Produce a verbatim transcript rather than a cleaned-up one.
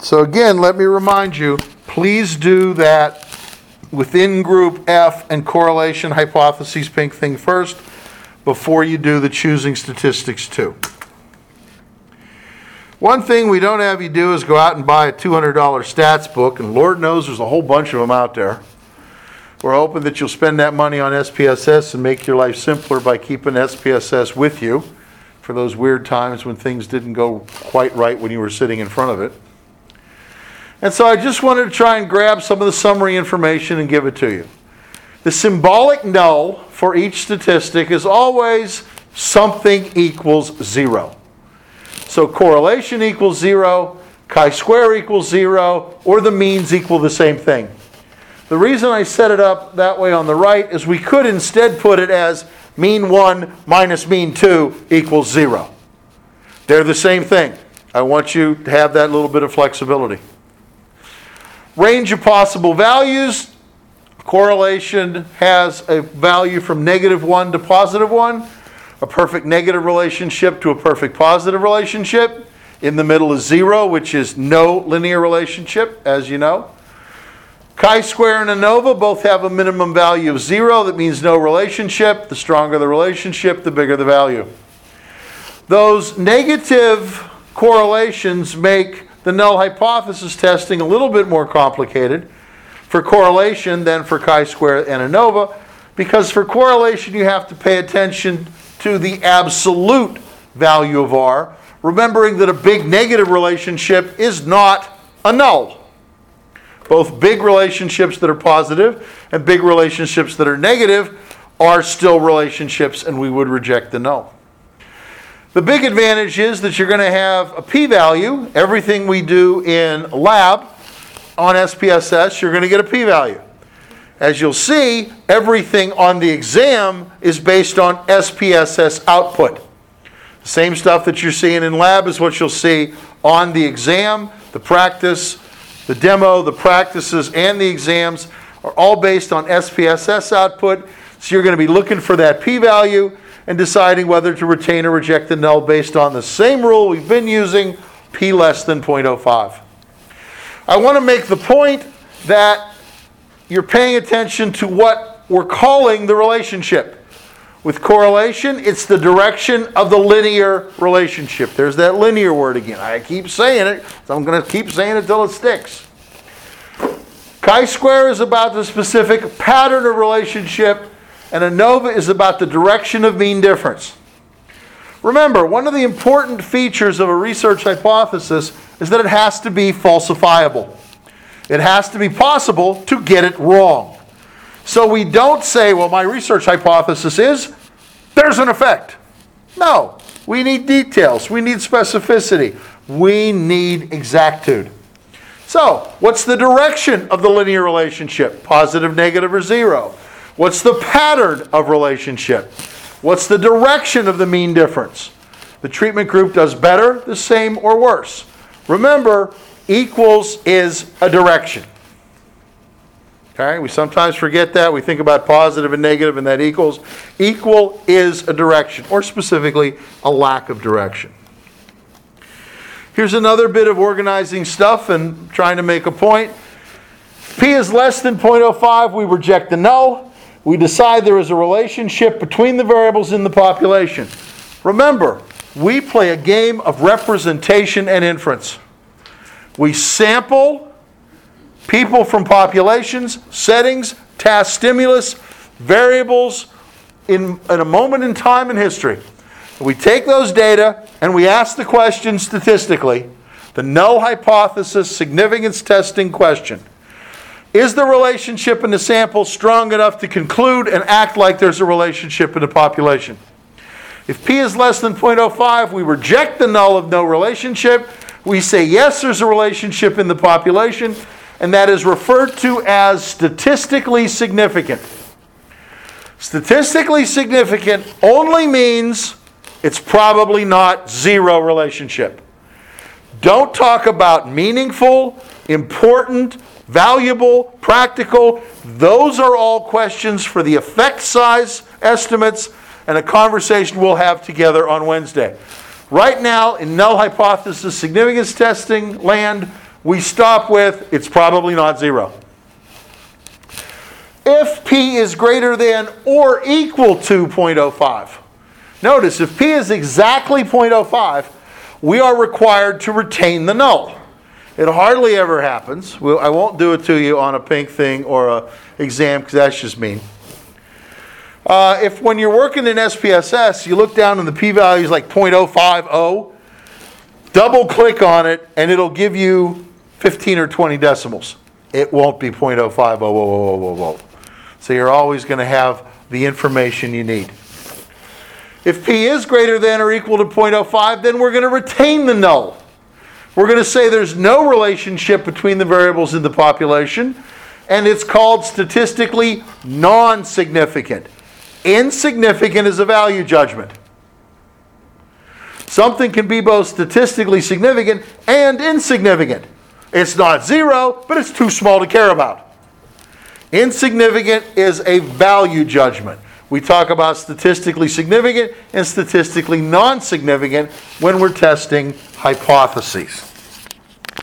So again, let me remind you, please do that within group F and correlation hypotheses pink thing first before you do the choosing statistics two. One thing we don't have you do is go out and buy a two hundred dollars stats book, and Lord knows there's a whole bunch of them out there. We're hoping that you'll spend that money on S P S S and make your life simpler by keeping S P S S with you for those weird times when things didn't go quite right when you were sitting in front of it. And so I just wanted to try and grab some of the summary information and give it to you. The symbolic null for each statistic is always something equals zero. So correlation equals zero, chi-square equals zero, or the means equal the same thing. The reason I set it up that way on the right is we could instead put it as mean one minus mean two equals zero. They're the same thing. I want you to have that little bit of flexibility. Range of possible values. Correlation has a value from negative one to positive one. A perfect negative relationship to a perfect positive relationship. In the middle is zero, which is no linear relationship, as you know. Chi-square and ANOVA both have a minimum value of zero. That means no relationship. The stronger the relationship, the bigger the value. Those negative correlations make the null hypothesis testing a little bit more complicated for correlation than for chi-square and ANOVA, because for correlation you have to pay attention to the absolute value of R, remembering that a big negative relationship is not a null. Both big relationships that are positive and big relationships that are negative are still relationships, and we would reject the null. The big advantage is that you're going to have a p-value. Everything we do in lab on S P S S, you're going to get a p-value. As you'll see, everything on the exam is based on S P S S output. The same stuff that you're seeing in lab is what you'll see on the exam. The practice, the demo, the practices, and the exams are all based on S P S S output. So you're going to be looking for that p-value and deciding whether to retain or reject the null based on the same rule we've been using, p less than zero point zero five. I want to make the point that you're paying attention to what we're calling the relationship. With correlation, it's the direction of the linear relationship. There's that linear word again. I keep saying it, so I'm going to keep saying it till it sticks. Chi-square is about the specific pattern of relationship, and ANOVA is about the direction of mean difference. Remember, one of the important features of a research hypothesis is that it has to be falsifiable. It has to be possible to get it wrong. So we don't say, well, my research hypothesis is there's an effect. No, we need details. We need specificity. We need exactitude. So, what's the direction of the linear relationship? Positive, negative, or zero? What's the pattern of relationship? What's the direction of the mean difference? The treatment group does better, the same, or worse. Remember, equals is a direction. Okay, we sometimes forget that. We think about positive and negative and that equals. Equal is a direction, or specifically, a lack of direction. Here's another bit of organizing stuff and trying to make a point. P is less than zero point zero five, we reject the null. We decide there is a relationship between the variables in the population. Remember, we play a game of representation and inference. We sample people from populations, settings, task stimulus, variables in, in a moment in time in history. We take those data and we ask the question statistically, the null hypothesis significance testing question. Is the relationship in the sample strong enough to conclude and act like there's a relationship in the population? If P is less than zero point zero five, we reject the null of no relationship. We say yes, there's a relationship in the population, and that is referred to as statistically significant. Statistically significant only means it's probably not zero relationship. Don't talk about meaningful, important, valuable, practical. Those are all questions for the effect size estimates and a conversation we'll have together on Wednesday. Right now, in null hypothesis significance testing land, we stop with it's probably not zero. If P is greater than or equal to zero point zero five. Notice, if P is exactly zero point zero five, we are required to retain the null. It hardly ever happens. We'll, I won't do it to you on a pink thing or a exam because that's just mean. Uh, if when you're working in S P S S, you look down and the p-value is like zero point zero five zero, double click on it and it'll give you fifteen or twenty decimals. It won't be zero point zero five zero zero zero zero. So you're always going to have the information you need. If P is greater than or equal to zero point zero five, then we're going to retain the null. We're going to say there's no relationship between the variables in the population, and it's called statistically non-significant. Insignificant is a value judgment. Something can be both statistically significant and insignificant. It's not zero, but it's too small to care about. Insignificant is a value judgment. We talk about statistically significant and statistically non-significant when we're testing hypotheses.